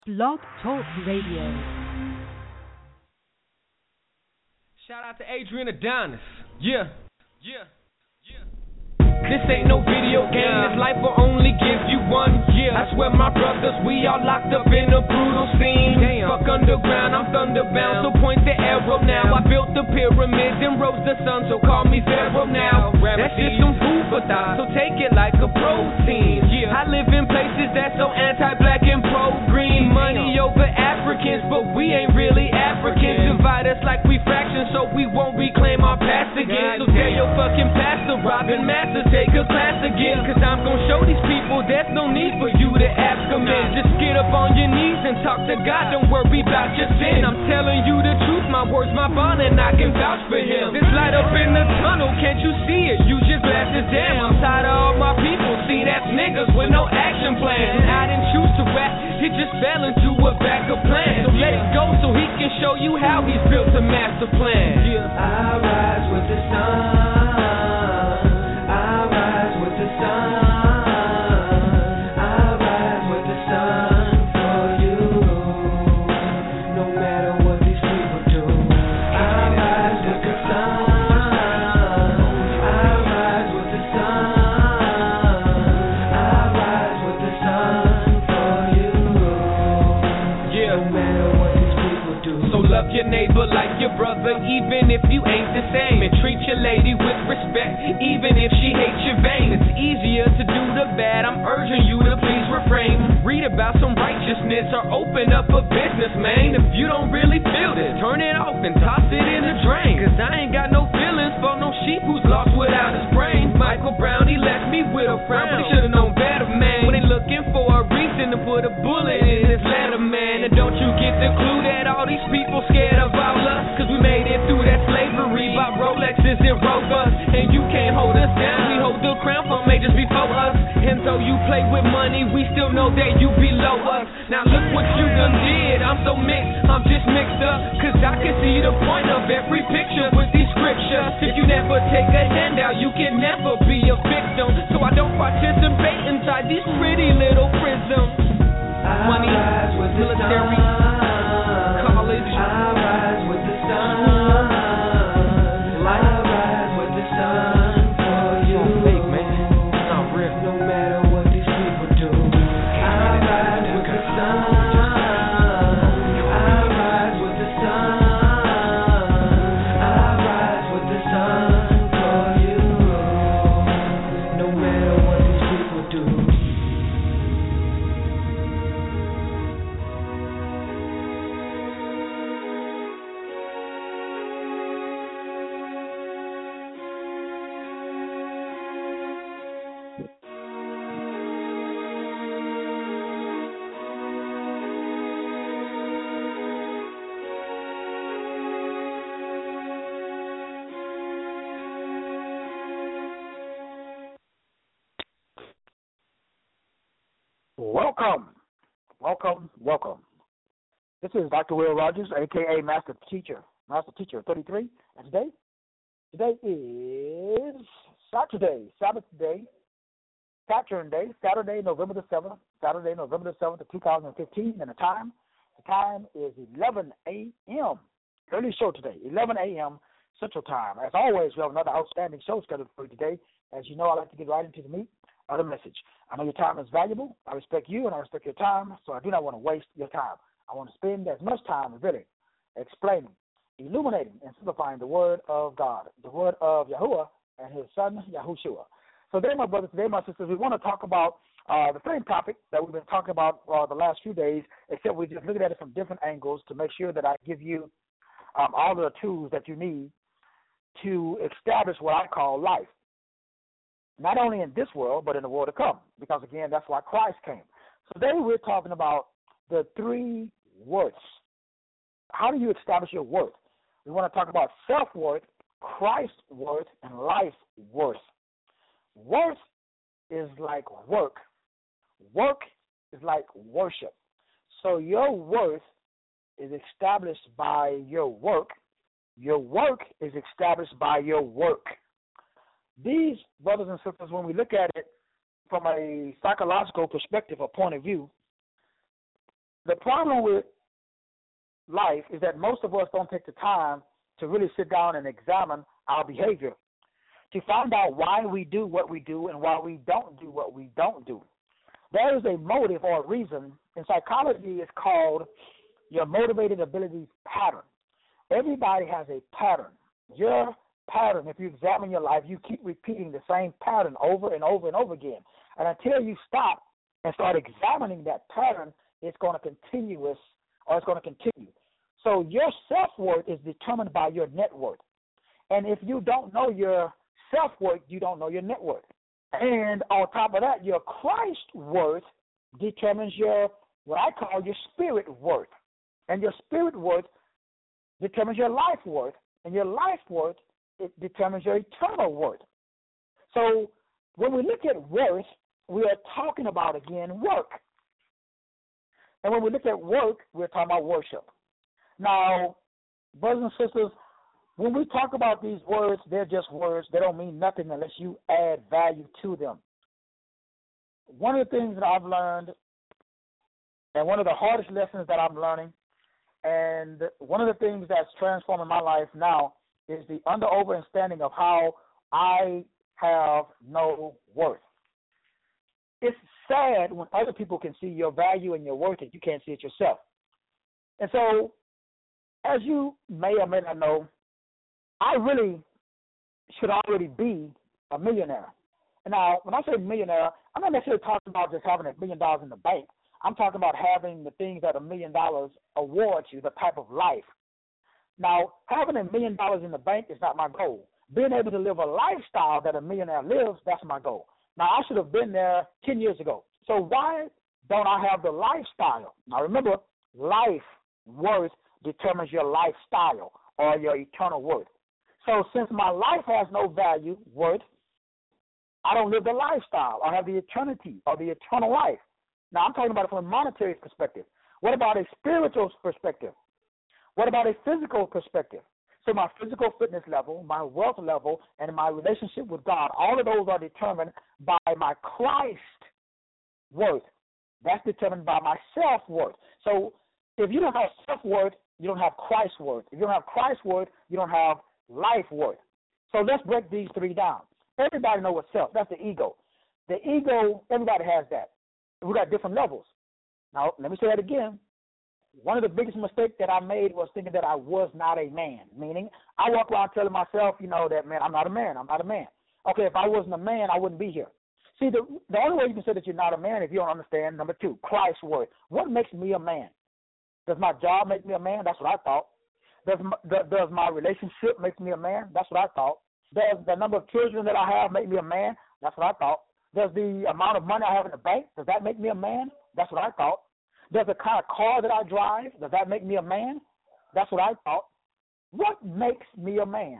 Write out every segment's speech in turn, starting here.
Blog Talk Radio. Shout out to Adrian Adonis. Yeah. This ain't no video game, this life will only give you one year. I swear my brothers, we all locked up in a brutal scene. Fuck underground, I'm thunderbound, so point the arrow now. I built the pyramids and rose the sun, so call me Pharaoh now. That's just some food for thought, so take it like a protein. I live in places that's so anti-black and pro-green. Money over Africans, but we ain't really Africans. Divide us like we fractions, so we won't reclaim our past again. So tell your fucking pastor, Robin Masters, take a class again, cause I'm gon' show these people there's no need for you to ask them in. Just get up on your knees and talk to God, don't worry about your sin. I'm telling you the truth, my words, my bond, and I can vouch for him. This light up in the tunnel, can't you see it? Use your glasses, damn, I'm tired of all my people. See, that's niggas with no action plan. And I didn't choose to rap, it just fell into a backup plan. So let it go so he can show you how he's built a master plan. I rise with the sun. Your neighbor like your brother, even if you ain't the same. And treat your lady with respect, even if she hates your vein. It's easier to do the bad, I'm urging you to please refrain. Read about some righteousness or open up a business, man. If you don't really feel this, turn it off and toss it in the drain. Cause I ain't got no feelings for no sheep who's lost without his brain. Michael Brown, he left me with a frown, but he should've known better, man. When they looking for a reason to put a bullet in his letter, man. And don't you get the clue that all these people scared of all us? Cause we made it through that slavery, bought Rolexes and Rovers, and you can't hold us down. We hold the crown for majors before us, and though you play with money, we still know that you below us. Now look what you done did, I'm so mixed, I'm just mixed up. Cause I can see the point of every picture with these scriptures. If you never take a handout, you can never be a victim. So I don't participate inside these pretty little prisms. Money, military, college, I rise with the sun. I rise with the sun for you. Fake, man. It's not real. No matter what these people do, I rise with the sun. I rise with the sun. I rise with the sun for you. No matter what these people do. Welcome. This is Dr. Will Rogers, a.k.a. Master Teacher 33. And today is Sabbath day, Saturday, November the 7th of 2015, and the time is 11 a.m. Early show today, 11 a.m. Central Time. As always, we have another outstanding show scheduled for you today. As you know, I like to get right into the meat of the message. I know your time is valuable. I respect you and I respect your time, so I do not want to waste your time. I want to spend as much time really explaining, illuminating, and simplifying the Word of God, the Word of Yahuwah and His Son, Yahushua. So today, my brothers, today, my sisters, we want to talk about the same topic that we've been talking about the last few days, except we're just looking at it from different angles to make sure that I give you all the tools that you need to establish what I call life. Not only in this world, but in the world to come. Because, again, that's why Christ came. So today we're talking about the three worths. How do you establish your worth? We want to talk about self-worth, Christ worth, and life worth. Worth is like work. Work is like worship. So your worth is established by your work. Your work is established by your work. These, brothers and sisters, when we look at it from a psychological perspective or point of view, the problem with life is that most of us don't take the time to really sit down and examine our behavior, to find out why we do what we do and why we don't do what we don't do. There is a motive or a reason. In psychology, it's called your motivated abilities pattern. Everybody has a pattern. Your pattern, if you examine your life, you keep repeating the same pattern over and over and over again. And until you stop and start examining that pattern, it's going to continue. So your self-worth is determined by your net worth. And if you don't know your self-worth, you don't know your net worth. And on top of that, your Christ worth determines your, what I call your spirit worth. And your spirit worth determines your life worth. And your life worth, it determines your eternal worth. So when we look at worth, we are talking about, again, work. And when we look at work, we're talking about worship. Now, brothers and sisters, when we talk about these words, they're just words. They don't mean nothing unless you add value to them. One of the things that I've learned, and one of the hardest lessons that I'm learning, and one of the things that's transforming my life now is the understanding of how I have no worth. It's sad when other people can see your value and your worth and you can't see it yourself. And so, as you may or may not know, I really should already be a millionaire. And now, when I say millionaire, I'm not necessarily talking about just having $1 million in the bank. I'm talking about having the things that $1 million awards you, the type of life. Now, having $1 million in the bank is not my goal. Being able to live a lifestyle that a millionaire lives, that's my goal. Now, I should have been there 10 years ago. So why don't I have the lifestyle? Now, remember, life worth determines your lifestyle or your eternal worth. So since my life has no value, worth, I don't live the lifestyle. I have the eternity or the eternal life. Now, I'm talking about it from a monetary perspective. What about a spiritual perspective? What about a physical perspective? So my physical fitness level, my wealth level, and my relationship with God, all of those are determined by my Christ worth. That's determined by my self-worth. So if you don't have self-worth, you don't have Christ worth. If you don't have Christ worth, you don't have life worth. So let's break these three down. Everybody knows what self. That's the ego. The ego, everybody has that. We got different levels. Now, let me say that again. One of the biggest mistakes that I made was thinking that I was not a man, meaning I walk around telling myself, that, man, I'm not a man. Okay, if I wasn't a man, I wouldn't be here. See, the only way you can say that you're not a man if you don't understand, number two, Christ's word. What makes me a man? Does my job make me a man? That's what I thought. Does my relationship make me a man? That's what I thought. Does the number of children that I have make me a man? That's what I thought. Does the amount of money I have in the bank, does that make me a man? That's what I thought. Does the kind of car that I drive, does that make me a man? That's what I thought. What makes me a man?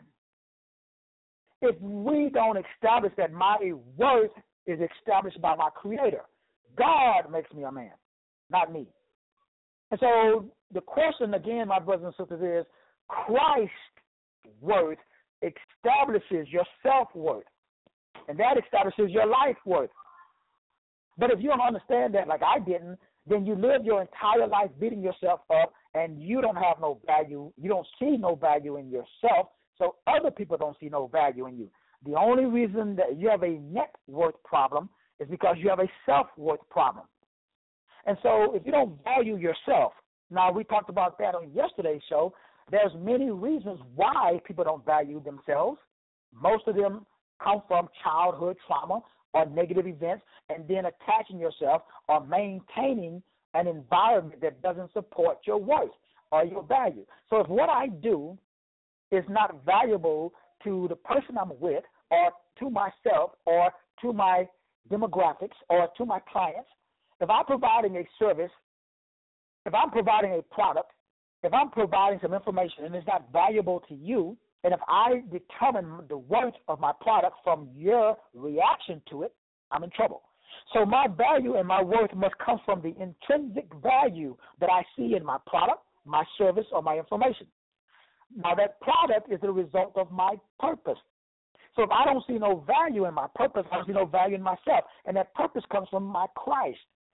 If we don't establish that my worth is established by my Creator, God makes me a man, not me. And so the question, again, my brothers and sisters, is Christ's worth establishes your self-worth, and that establishes your life worth. But if you don't understand that, like I didn't, then you live your entire life beating yourself up, and you don't have no value. You don't see no value in yourself, so other people don't see no value in you. The only reason that you have a net worth problem is because you have a self-worth problem. And so if you don't value yourself, now we talked about that on yesterday's show, there's many reasons why people don't value themselves. Most of them come from childhood trauma or negative events, and then attaching yourself or maintaining an environment that doesn't support your worth or your value. So if what I do is not valuable to the person I'm with or to myself or to my demographics or to my clients, if I'm providing a service, if I'm providing a product, if I'm providing some information and it's not valuable to you, and if I determine the worth of my product from your reaction to it, I'm in trouble. So my value and my worth must come from the intrinsic value that I see in my product, my service, or my information. Now, that product is the result of my purpose. So if I don't see no value in my purpose, I don't see no value in myself. And that purpose comes from my Christ.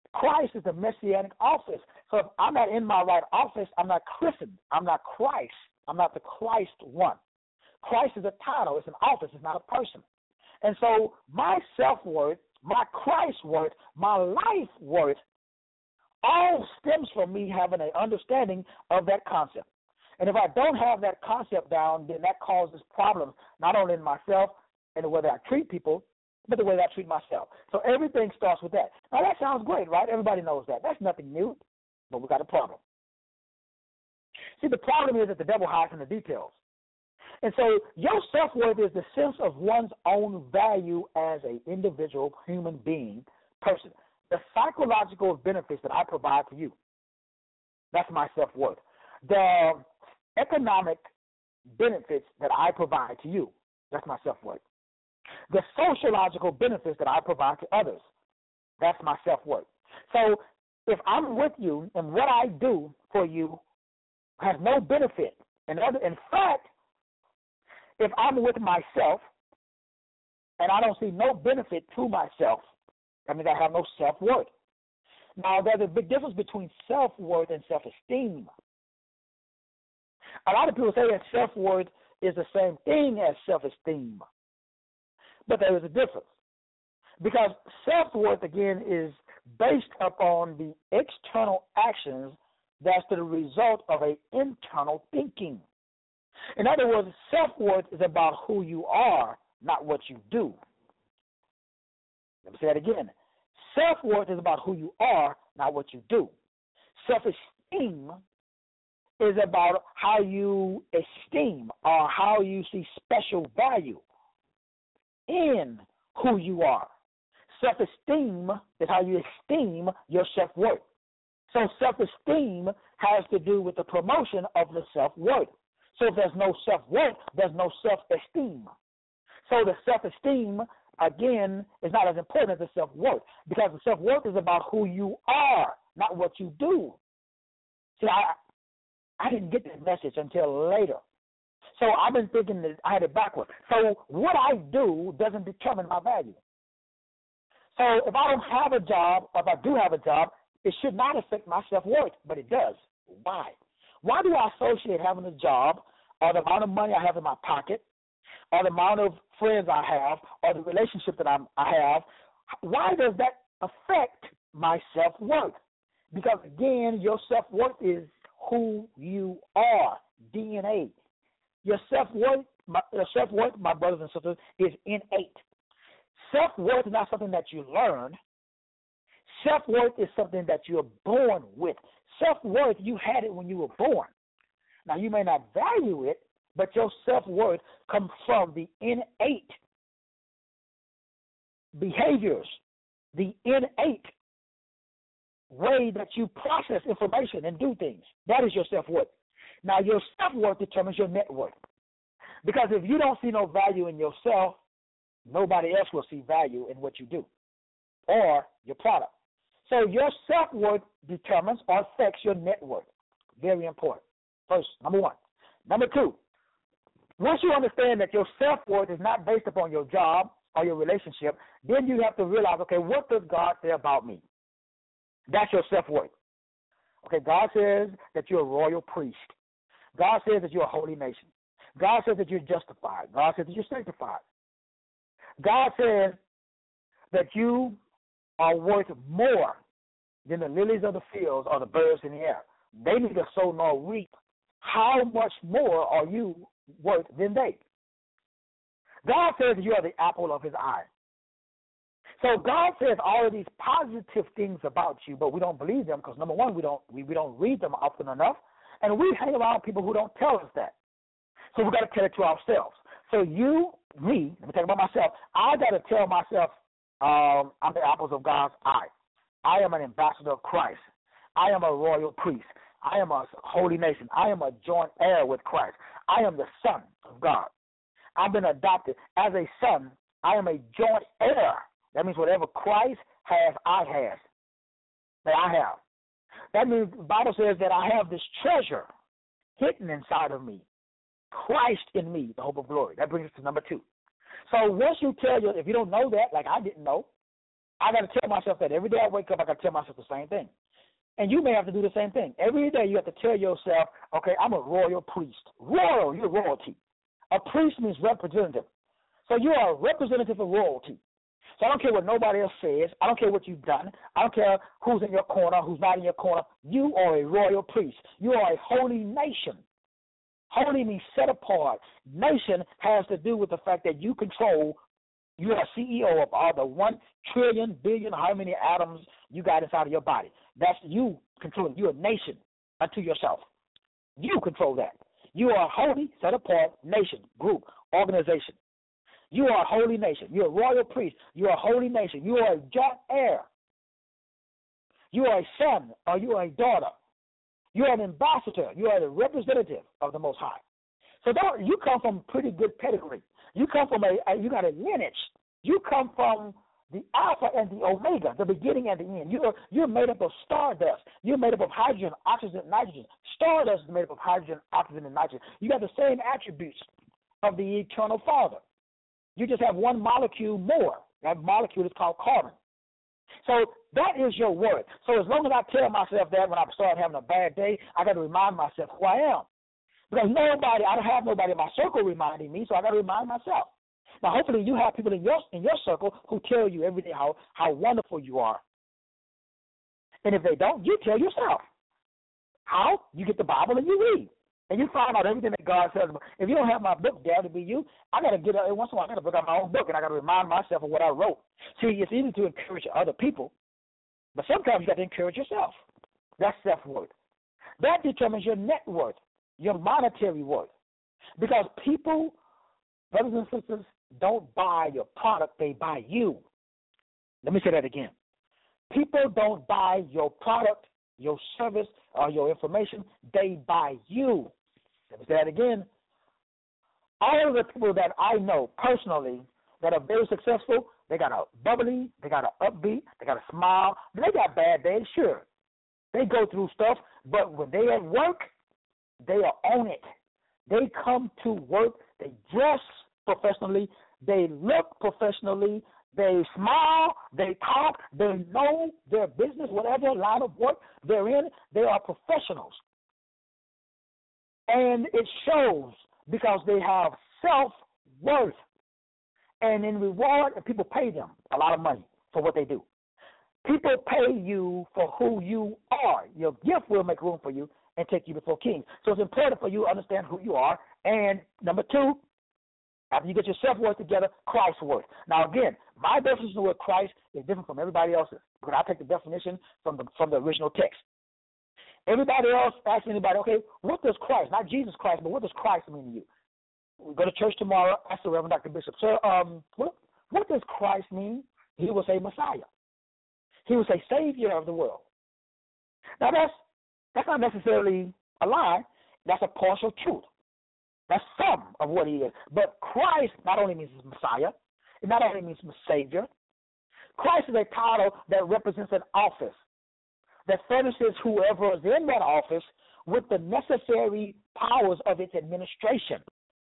Christ is the messianic office. So if I'm not in my right office, I'm not christened. I'm not Christ. I'm not the Christ one. Christ is a title. It's an office. It's not a person. And so my self-worth, my Christ worth, my life worth, all stems from me having an understanding of that concept. And if I don't have that concept down, then that causes problems, not only in myself and the way that I treat people, but the way that I treat myself. So everything starts with that. Now, that sounds great, right? Everybody knows that. That's nothing new, but we got a problem. See, the problem is that the devil hides in the details. And so your self-worth is the sense of one's own value as an individual human being, person. The psychological benefits that I provide to you, that's my self-worth. The economic benefits that I provide to you, that's my self-worth. The sociological benefits that I provide to others, that's my self-worth. So if I'm with you and what I do for you has no benefit, in fact, if I'm with myself and I don't see no benefit to myself, that means I have no self-worth. Now, there's a big difference between self-worth and self-esteem. A lot of people say that self-worth is the same thing as self-esteem, but there is a difference. Because self-worth, again, is based upon the external actions that's the result of an internal thinking. In other words, self-worth is about who you are, not what you do. Let me say that again. Self-worth is about who you are, not what you do. Self-esteem is about how you esteem or how you see special value in who you are. Self-esteem is how you esteem your self-worth. So self-esteem has to do with the promotion of the self-worth. So if there's no self-worth, there's no self-esteem. So the self-esteem, again, is not as important as the self-worth, because the self-worth is about who you are, not what you do. See, I didn't get this message until later. So I've been thinking that I had it backwards. So what I do doesn't determine my value. So if I don't have a job, or if I do have a job, it should not affect my self-worth, but it does. Why? Why do I associate having a job or the amount of money I have in my pocket or the amount of friends I have or the relationship that I have? Why does that affect my self-worth? Because, again, your self-worth is who you are, DNA. Your self-worth, my brothers and sisters, is innate. Self-worth is not something that you learn. Self-worth is something that you're born with. Self-worth, you had it when you were born. Now, you may not value it, but your self-worth comes from the innate behaviors, the innate way that you process information and do things. That is your self-worth. Now, your self-worth determines your net worth. Because if you don't see no value in yourself, nobody else will see value in what you do or your product. So your self-worth determines or affects your net worth. Very important. First, number one. Number two, once you understand that your self-worth is not based upon your job or your relationship, then you have to realize, okay, what does God say about me? That's your self-worth. Okay, God says that you're a royal priest. God says that you're a holy nation. God says that you're justified. God says that you're sanctified. God says that you are worth more than the lilies of the fields or the birds in the air. They neither sow nor reap. How much more are you worth than they? God says that you are the apple of his eye. So God says all of these positive things about you, but we don't believe them because, number one, we don't read them often enough, and we hang around people who don't tell us that. So we've got to tell it to ourselves. So you, me, let me talk about myself, I got to tell myself I'm the apples of God's eye. I am an ambassador of Christ. I am a royal priest. I am a holy nation. I am a joint heir with Christ. I am the son of God. I've been adopted as a son. I am a joint heir. That means whatever Christ has, I have. That I have. That means the Bible says that I have this treasure hidden inside of me. Christ in me, the hope of glory. That brings us to number two. So once you tell you, if you don't know that, like I didn't know, I got to tell myself that every day I wake up. I got to tell myself the same thing. And you may have to do the same thing. Every day you have to tell yourself, okay, I'm a royal priest. Royal, you're royalty. A priest means representative. So you are a representative of royalty. So I don't care what nobody else says. I don't care what you've done. I don't care who's in your corner, who's not in your corner. You are a royal priest. You are a holy nation. Holy means set apart. Nation has to do with the fact that you control. You are CEO of all the 1 trillion, billion, how many atoms you got inside of your body. That's you controlling. You're a nation unto yourself. You control that. You are a holy, set apart nation, group, organization. You are a holy nation. You're a royal priest. You are a holy nation. You are a joint heir. You are a son or you are a daughter. You are an ambassador. You are the representative of the Most High. So you come from pretty good pedigree. You come from you got a lineage. You come from the Alpha and the Omega, the beginning and the end. You're made up of stardust. You're made up of hydrogen, oxygen, nitrogen. Stardust is made up of hydrogen, oxygen, and nitrogen. You got the same attributes of the eternal Father. You just have one molecule more. That molecule is called carbon. So that is your word. So as long as I tell myself that when I start having a bad day, I got to remind myself who I am. Because I don't have nobody in my circle reminding me, so I got to remind myself. Now, hopefully you have people in your circle who tell you every day how wonderful you are. And if they don't, you tell yourself. How? You get the Bible and you read. And you find out everything that God says. If you don't have my book there to be you, I got to get up once in a while. I got to book out my own book, and I got to remind myself of what I wrote. See, it's easy to encourage other people, but sometimes you got to encourage yourself. That's self-worth. That determines your net worth, your monetary worth. Because people, brothers and sisters, don't buy your product, they buy you. Let me say that again. People don't buy your product, your service, or your information, they buy you. Let me say that again. All of the people that I know personally that are very successful, they got a bubbly, they got an upbeat, they got a smile. They got bad days, sure. They go through stuff, but when they at work, they are on it. They come to work, they dress professionally, they look professionally, they smile, they talk, they know their business, whatever line of work they're in, they are professionals. And it shows because they have self-worth. And in reward, people pay them a lot of money for what they do. People pay you for who you are. Your gift will make room for you and take you before kings. So it's important for you to understand who you are. And number two, after you get your self-worth together, Christ's worth. Now, again, my definition of the word Christ is different from everybody else's because I take the definition from the original text. Everybody else, ask anybody, okay, what does Christ, not Jesus Christ, but what does Christ mean to you? We go to church tomorrow, ask the Reverend Dr. Bishop, sir, what does Christ mean? He will say Messiah. He will say Savior of the world. Now, that's not necessarily a lie. That's a partial truth. That's some of what he is. But Christ not only means Messiah, it not only means Savior. Christ is a title that represents an office that furnishes whoever is in that office with the necessary powers of its administration.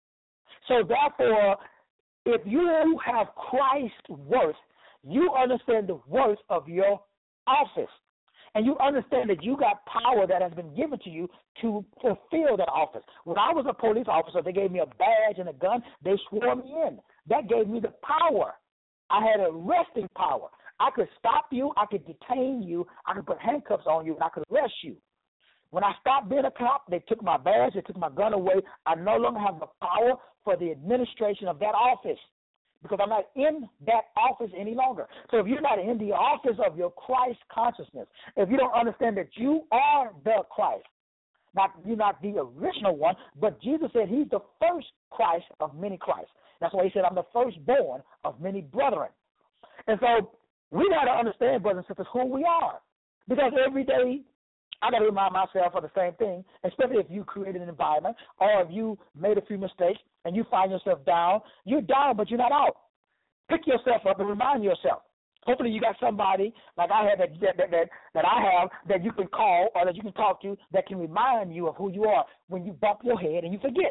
So therefore, if you have Christ's worth, you understand the worth of your office. And you understand that you got power that has been given to you to fulfill that office. When I was a police officer, they gave me a badge and a gun. They swore me in. That gave me the power. I had arresting power. I could stop you. I could detain you. I could put handcuffs on you, and I could arrest you. When I stopped being a cop, they took my badge. They took my gun away. I no longer have the power for the administration of that office because I'm not in that office any longer. So if you're not in the office of your Christ consciousness, if you don't understand that you are the Christ, you're not the original one, but Jesus said he's the first Christ of many Christs. That's why he said, I'm the firstborn of many brethren. And so we got to understand, brothers and sisters, who we are. Because every day I got to remind myself of the same thing, especially if you created an environment or if you made a few mistakes and you find yourself down. You're down, but you're not out. Pick yourself up and remind yourself. Hopefully you got somebody like I have that I have that you can call or that you can talk to that can remind you of who you are when you bump your head and you forget.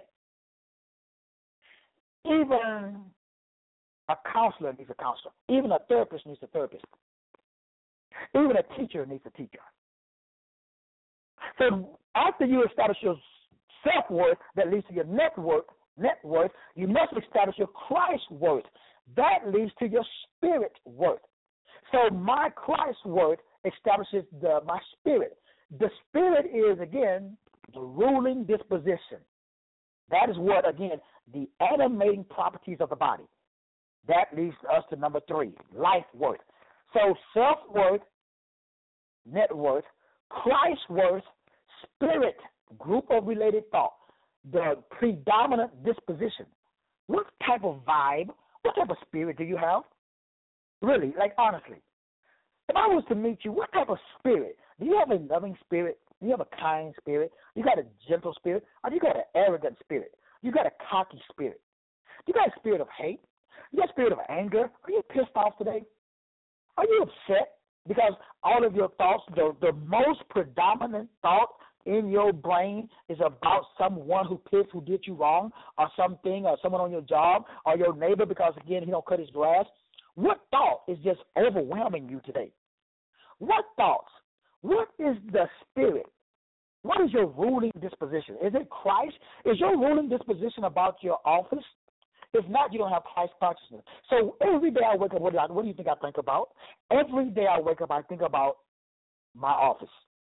Even a counselor needs a counselor. Even a therapist needs a therapist. Even a teacher needs a teacher. So after you establish your self-worth that leads to your net worth, you must establish your Christ worth. That leads to your spirit worth. So my Christ worth establishes my spirit. The spirit is, again, the ruling disposition. That is what, again, the animating properties of the body. That leads us to number 3, life worth. So self-worth, net worth, Christ worth, spirit, group of related thought, the predominant disposition. What type of vibe, what type of spirit do you have? Really, like honestly. If I was to meet you, what type of spirit? Do you have a loving spirit? Do you have a kind spirit? You got a gentle spirit? Or do you got an arrogant spirit? You got a cocky spirit? You got a spirit of hate? You got a spirit of anger? Are you pissed off today? Are you upset? Because all of your thoughts, the most predominant thought in your brain is about someone who did you wrong, or something, or someone on your job, or your neighbor because, again, he don't cut his grass. What thought is just overwhelming you today? What thoughts? What is the spirit? What is your ruling disposition? Is it Christ? Is your ruling disposition about your office? If not, you don't have Christ consciousness. So every day I wake up, what do you think I think about? Every day I wake up, I think about my office.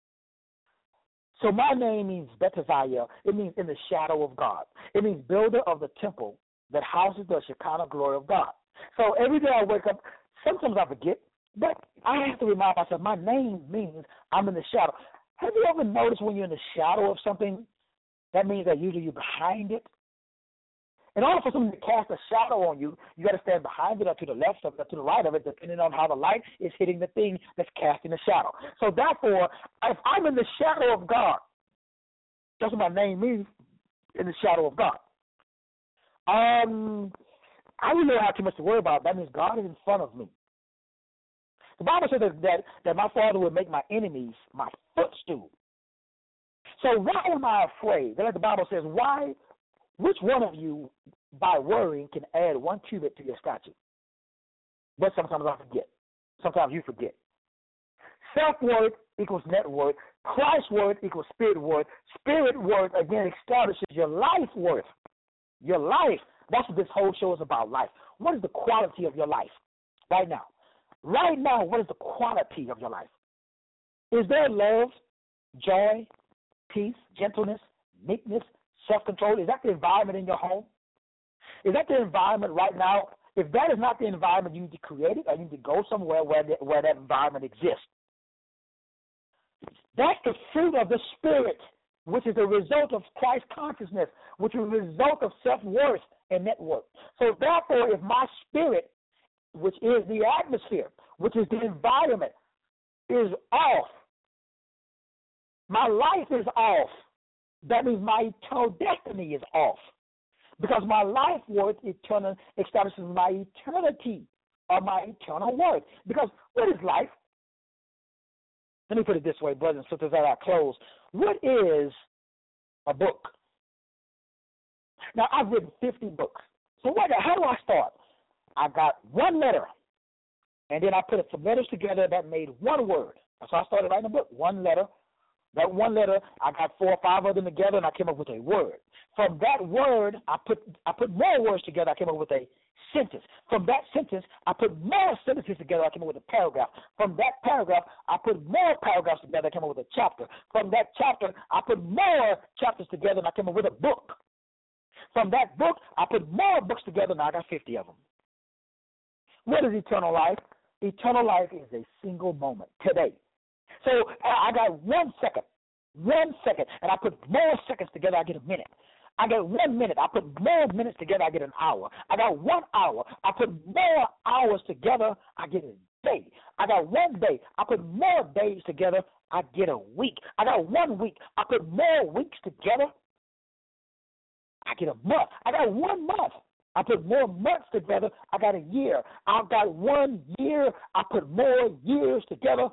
So my name means Bethaziah. It means in the shadow of God. It means builder of the temple that houses the Shekinah glory of God. So every day I wake up, sometimes I forget, but I have to remind myself my name means I'm in the shadow. Have you ever noticed when you're in the shadow of something, that means that usually you're behind it? In order for something to cast a shadow on you, you got to stand behind it or to the left of it or to the right of it, depending on how the light is hitting the thing that's casting the shadow. So therefore, if I'm in the shadow of God, that's what my name means, in the shadow of God. I really don't have too much to worry about. That means God is in front of me. The Bible says that my Father will make my enemies my footstool. So why am I afraid? Like the Bible says, which one of you, by worrying, can add 1 cubit to your stature? But sometimes I forget. Sometimes you forget. Self-worth equals net worth. Christ worth equals spirit worth. Spirit worth, again, establishes your life worth. Your life. That's what this whole show is about, life. What is the quality of your life right now? Right now, what is the quality of your life? Is there love, joy, peace, gentleness, meekness, self-control? Is that the environment in your home? Is that the environment right now? If that is not the environment, you need to create it, or you need to go somewhere where that environment exists. That's the fruit of the Spirit, which is a result of Christ consciousness, which is a result of self-worth and net worth. So therefore, if my spirit, which is the atmosphere, which is the environment, is off, my life is off, that means my eternal destiny is off. Because my life worth establishes my eternity or my eternal worth. Because what is life? Let me put it this way, brothers and sisters, as I close. What is a book? Now, I've written 50 books. So how do I start? I got one letter, and then I put some letters together that made one word. So I started writing a book, one letter. That one letter, I got 4 or 5 of them together, and I came up with a word. From that word, I put more words together. I came up with a sentence. From that sentence, I put more sentences together. I came up with a paragraph. From that paragraph, I put more paragraphs together. I came up with a chapter. From that chapter, I put more chapters together, and I came up with a book. From that book, I put more books together, and I got 50 of them. What is eternal life? Eternal life is a single moment, today. So I got 1 second, and I put more seconds together, I get a minute. I got 1 minute, I put more minutes together, I get an hour. I got 1 hour, I put more hours together, I get a day. I got 1 day, I put more days together, I get a week. I got 1 week, I put more weeks together, I get a month. I got 1 month, I put more months together, I got a year. I got 1 year, I put more years together,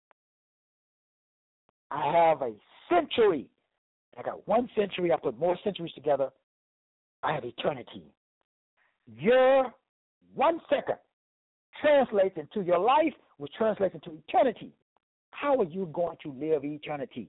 I have a century. I got 1 century. I put more centuries together. I have eternity. Your 1 second translates into your life, which translates into eternity. How are you going to live eternity?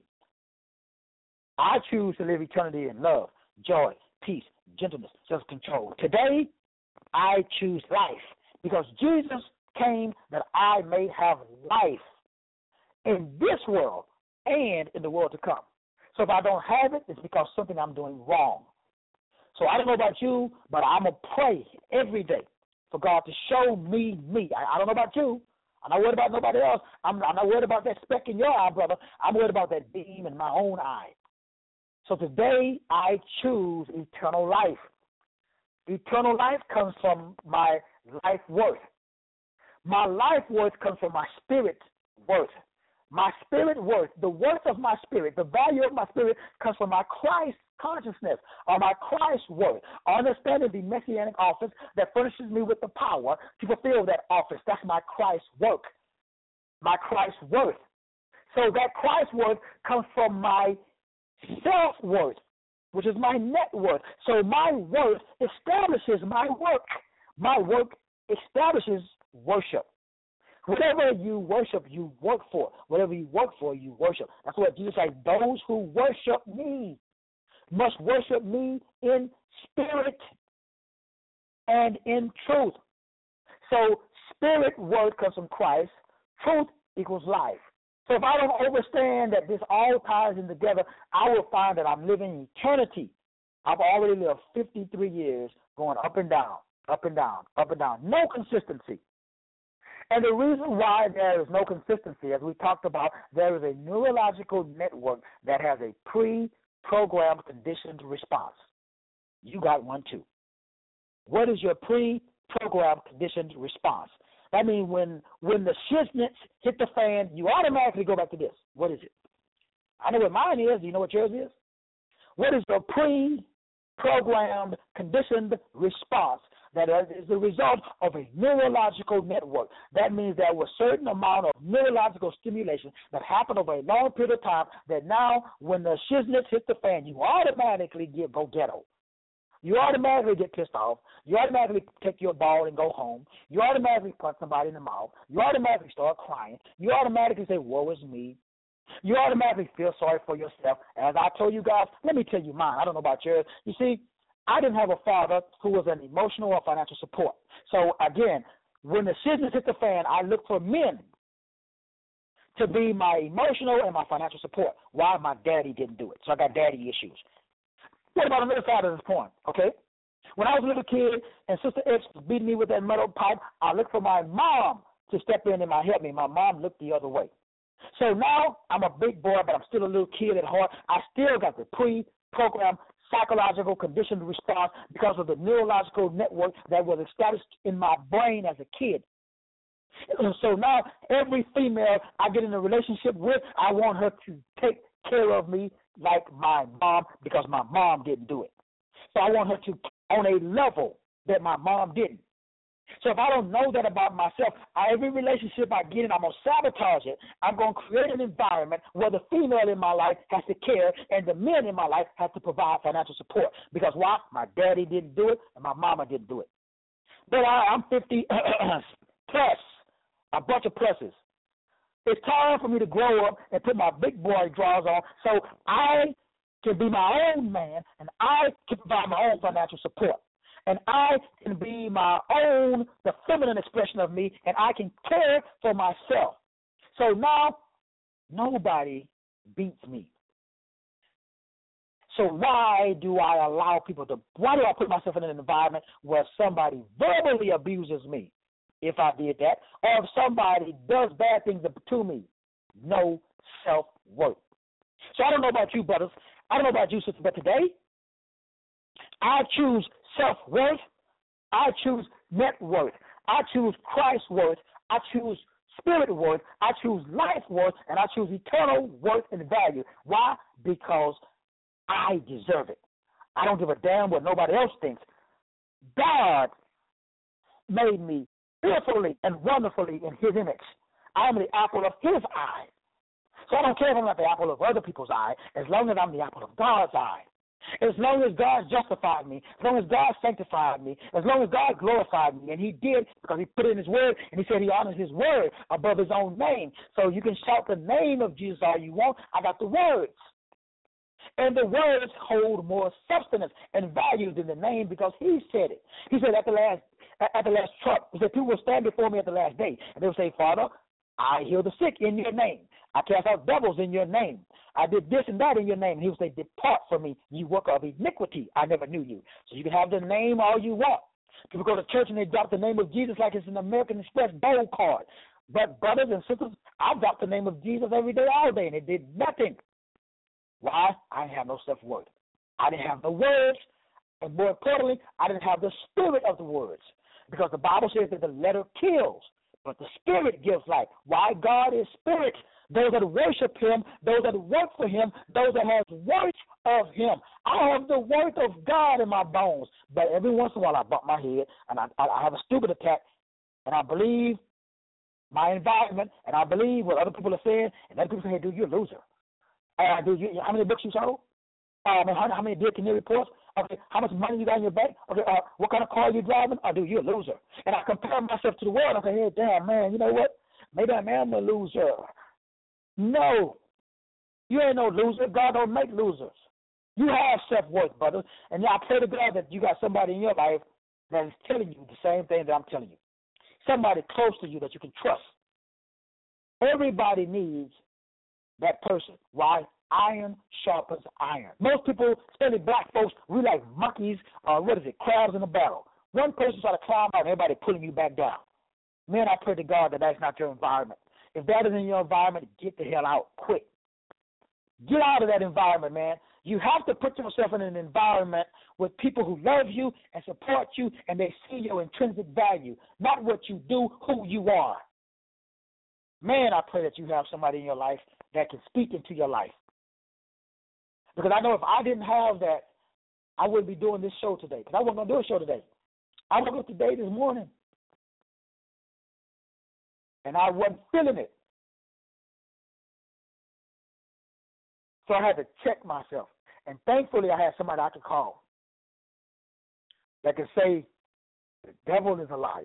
I choose to live eternity in love, joy, peace, gentleness, self-control. Today, I choose life because Jesus came that I may have life in this world and in the world to come. So if I don't have it, it's because something I'm doing wrong. So I don't know about you, but I'm going to pray every day for God to show me me. I don't know about you. I'm not worried about nobody else. I'm not worried about that speck in your eye, brother. I'm worried about that beam in my own eye. So today I choose eternal life. Eternal life comes from my life worth. My life worth comes from my spirit worth. My spirit worth, the worth of my spirit, the value of my spirit comes from my Christ consciousness or my Christ worth, understanding the messianic office that furnishes me with the power to fulfill that office. That's my Christ work, my Christ worth. So that Christ worth comes from my self-worth, which is my net worth. So my worth establishes my work. My work establishes worship. Whatever you worship, you work for. Whatever you work for, you worship. That's what Jesus said. Those who worship me must worship me in spirit and in truth. So spirit word comes from Christ. Truth equals life. So if I don't understand that this all ties in together, I will find that I'm living eternity. I've already lived 53 years going up and down, up and down, up and down. No consistency. And the reason why there is no consistency, as we talked about, there is a neurological network that has a pre-programmed conditioned response. You got one too. What is your pre-programmed conditioned response? That means when the shiznits hit the fan, you automatically go back to this. What is it? I know what mine is. Do you know what yours is? What is your pre-programmed conditioned response? That is the result of a neurological network. That means there was a certain amount of neurological stimulation that happened over a long period of time that now when the shiznits hit the fan, you automatically go ghetto. You automatically get pissed off. You automatically take your ball and go home. You automatically punch somebody in the mouth. You automatically start crying. You automatically say, woe is me. You automatically feel sorry for yourself. As I told you guys, let me tell you mine. I don't know about yours. You see, I didn't have a father who was an emotional or financial support. So, again, when the shiznits hit the fan, I look for men to be my emotional and my financial support. Why? My daddy didn't do it. So I got daddy issues. What about another side of this point, okay? When I was a little kid and Sister X was beating me with that metal pipe, I looked for my mom to step in and help me. My mom looked the other way. So now I'm a big boy, but I'm still a little kid at heart. I still got the pre-programmed psychological conditioned response because of the neurological network that was established in my brain as a kid. So now every female I get in a relationship with, I want her to take care of me like my mom because my mom didn't do it. So I want her to on a level that my mom didn't. So if I don't know that about myself, every relationship I get in, I'm going to sabotage it. I'm going to create an environment where the female in my life has to care and the men in my life have to provide financial support. Because why? My daddy didn't do it and my mama didn't do it. But I'm 50 plus, a bunch of pluses. It's time for me to grow up and put my big boy drawers on so I can be my own man and I can provide my own financial support. And I can be my own, the feminine expression of me, and I can care for myself. So now, nobody beats me. So why do I put myself in an environment where somebody verbally abuses me, if I did that, or if somebody does bad things to me? No self-worth. So I don't know about you, brothers. I don't know about you, sisters, but today, I choose self-worth, I choose net worth, I choose Christ worth, I choose spirit worth, I choose life worth, and I choose eternal worth and value. Why? Because I deserve it. I don't give a damn what nobody else thinks. God made me fearfully and wonderfully in his image. I am the apple of his eye. So I don't care if I'm not the apple of other people's eye, as long as I'm the apple of God's eye. As long as God justified me, as long as God sanctified me, as long as God glorified me, and he did because he put it in his word, and he said he honors his word above his own name. So you can shout the name of Jesus all you want. I got the words. And the words hold more substance and value than the name because he said it. He said at the last trump, he said, people will stand before me at the last day, and they will say, Father, I heal the sick in your name. I cast out devils in your name. I did this and that in your name. And he will say, depart from me, you worker of iniquity. I never knew you. So you can have the name all you want. People go to church and they drop the name of Jesus like it's an American Express gold card. But brothers and sisters, I dropped the name of Jesus every day, all day, and it did nothing. Why? I didn't have no self-worth. I didn't have the words, and more importantly, I didn't have the spirit of the words. Because the Bible says that the letter kills, but the spirit gives life. Why? God is spirit. Those that worship him, those that work for him, those that have worth of him. I have the worth of God in my bones. But every once in a while I bump my head, and I have a stupid attack, and I believe my environment, and I believe what other people are saying, and other people say, hey, dude, you're a loser. How many books you sold? How many dead canary reports? Okay, how much money you got in your bank? Okay, what kind of car you driving? Oh, dude, you're a loser. And I compare myself to the world. I say, hey, damn, man, you know what? Maybe I am a loser. No, you ain't no loser. God don't make losers. You have self-worth, brother. And I pray to God that you got somebody in your life that is telling you the same thing that I'm telling you. Somebody close to you that you can trust. Everybody needs that person. Why? Iron sharpens iron. Most people, especially black folks, we like monkeys, crabs in a barrel. One person try to climb out and everybody pulling you back down. Man, I pray to God that that's not your environment. If that is in your environment, get the hell out quick. Get out of that environment, man. You have to put yourself in an environment with people who love you and support you, and they see your intrinsic value, not what you do, who you are. Man, I pray that you have somebody in your life that can speak into your life. Because I know if I didn't have that, I wouldn't be doing this show today. Because I wasn't going to do a show today. I woke up today this morning, and I wasn't feeling it. So I had to check myself. And thankfully, I had somebody I could call that could say, the devil is a liar.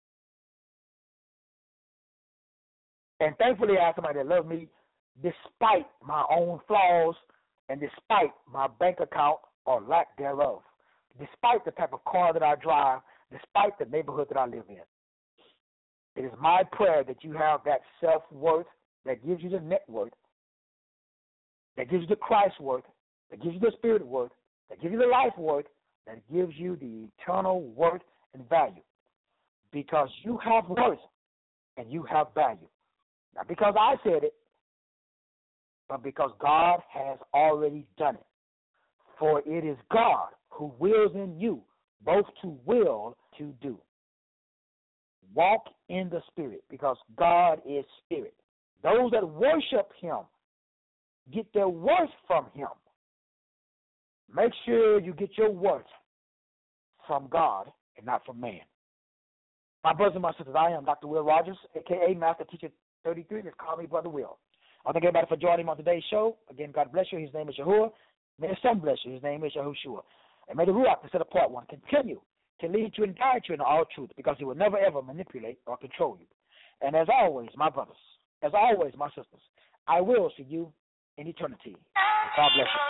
And thankfully, I had somebody that loved me despite my own flaws and despite my bank account or lack thereof, despite the type of car that I drive, despite the neighborhood that I live in. It is my prayer that you have that self-worth that gives you the net worth, that gives you the Christ worth, that gives you the spirit worth, that gives you the life worth, that gives you the eternal worth and value. Because you have worth and you have value. Not because I said it, but because God has already done it. For it is God who wills in you both to will to do. Walk in the Spirit, because God is Spirit. Those that worship him get their worth from him. Make sure you get your worth from God and not from man. My brothers and my sisters, I am Dr. Will Rogers, a.k.a. Master Teacher 33. Just call me Brother Will. I thank everybody for joining me on today's show. Again, God bless you. His name is Yahuwah. May the Son bless you. His name is Yahushua. And may the Ruach, the set apart one, continue to lead you and guide you in all truth, because he will never, ever manipulate or control you. And as always, my brothers, as always, my sisters, I will see you in eternity. God bless you.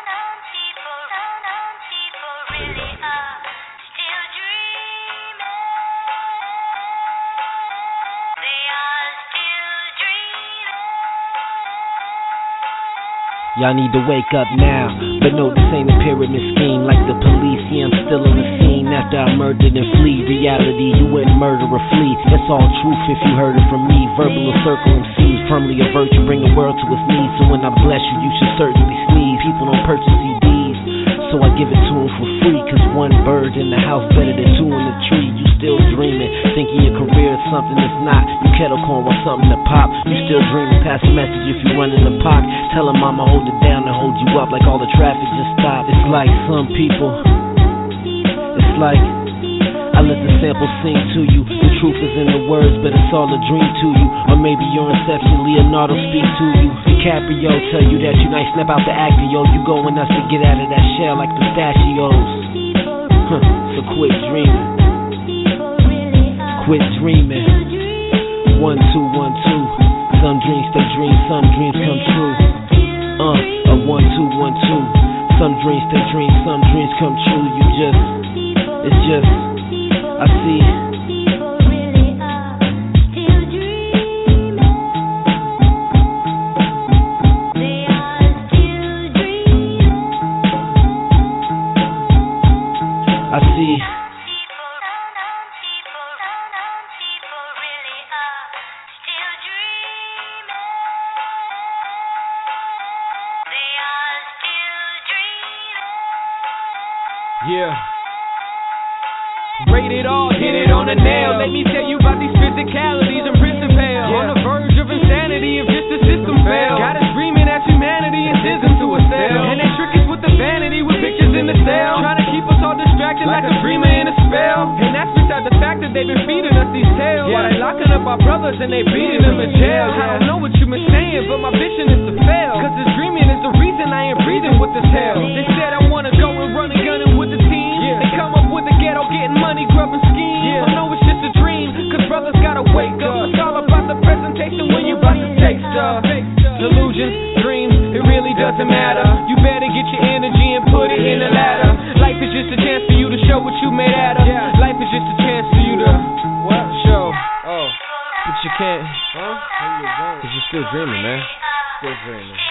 Y'all need to wake up now, but know this ain't a pyramid scheme like the police. Yeah, I'm still on the scene after I murdered and flee. Reality, you wouldn't murder or flee. That's all truth if you heard it from me. Verbal or circle MCs, firmly avert you, bring the world to its knees. So when I bless you, you should certainly sneeze. People don't purchase CDs, so I give it to them for free. Cause one bird in the house better than two in the tree. You still dreaming, thinking your career is something that's not. You kettle corn want something to pop. You still dreaming, pass a message if you run in the park. Tell her mama hold it down and hold you up like all the traffic just stopped. It's like some people, it's like I let the sample sing to you. The truth is in the words, but it's all a dream to you. Or maybe your inception, Leonardo speak to you. DiCaprio tell you that you nice, snap out the actor, yo. You going nuts to get out of that shell like pistachios. So quit dreaming. Quit dreaming. 1, 2, 1, 2. Some dreams stay dreams, some dreams come true. 1, 2, 1, 2. Some dreams stay dreams, some dreams come true. It's just, I see. I see. Yeah. Rated R, hit it on the nail. Let me tell you about these physicalities and prison pale. On the verge of insanity if just the system fails. Got us dreaming at humanity and sends them to a cell. And they trick us with the vanity with pictures in the cell. Trying to keep us all distracted like a dreamer in a spell. And that's beside the fact that they've been feeding us these tales. While they locking up our brothers and they beating them in jail. I don't know what you been saying, but my vision is to fail. Cause this dreaming is the reason I ain't breathing with this hell. They said I wanna go and run and gun it with the team. They come up with the ghetto, getting money, grubbing schemes. I know it's just a dream, cause brothers gotta wake up. It's all about the presentation when you about to take stuff. Delusions, dreams, it really doesn't matter. You better get your energy and put it in the ladder. Life is just a chance for you to show what you made out of. Life is just a chance for you to show. But you can't, cause you're still dreaming, man. Still dreaming.